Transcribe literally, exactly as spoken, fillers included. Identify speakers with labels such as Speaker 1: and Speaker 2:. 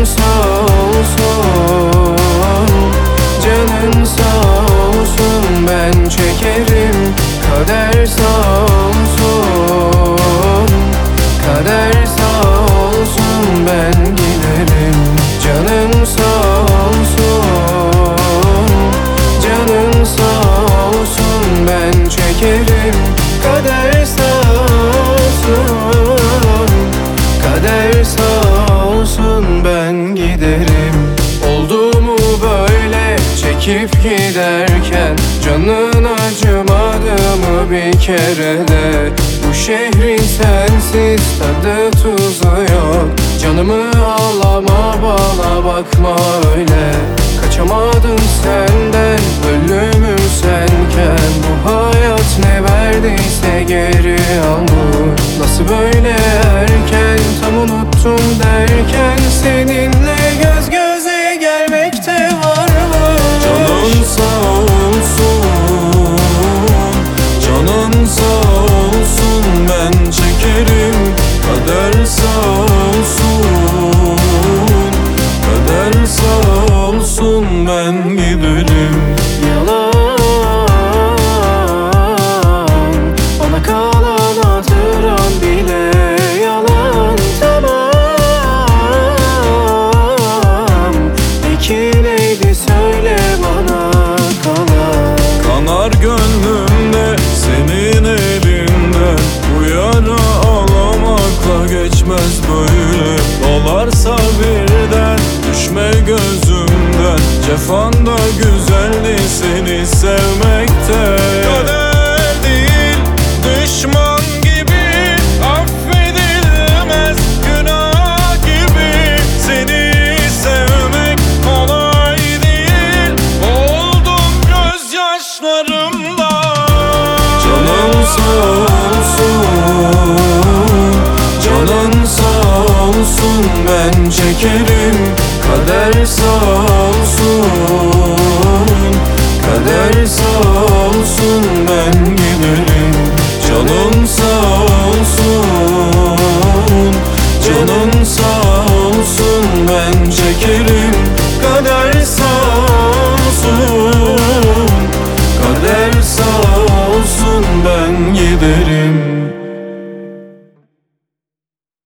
Speaker 1: sağ olsun, canın sağ olsun, ben çekerim. Kader sağ olsun, kader sağ olsun, ben giderim. Canın sağ olsun, canın sağ olsun, ben çekerim. Kader sağ olsun, kader sağ olsun, ben giderim. Oldu mu böyle çekip giderken, canın acımadı mı bir kere de? Bu şehrin sensiz tadı tuzu yok. Canımı ağlama, bana bakma öyle. Kaçamadım senden, ölümüm senken. Bu hayat ne verdiyse geri almış. Nasıl böyle erken, tam unuttum derken, seninle göz göze gelmekte varmış.
Speaker 2: Canın sağ olsun, canın sağ olsun, ben çekerim. Kader sağ olsun, kader sağ olsun, ben giderim.
Speaker 1: Yalan, bana kalan hatıran bile yalan. Tamam, peki neydi söyle bana kalan?
Speaker 2: Kanar gönlümde senin elinden, bu yara ağlamakla geçmez böyle. Dolarsa birden düşme gözümden, cefanda güzeldi seni sevmekte. Kader değil düşman gibi, affedilmez günah gibi. Seni sevmek kolay değil, oldum gözyaşlarımla.
Speaker 1: Canın sağ olsun, canın sağ olsun, ben çekerim.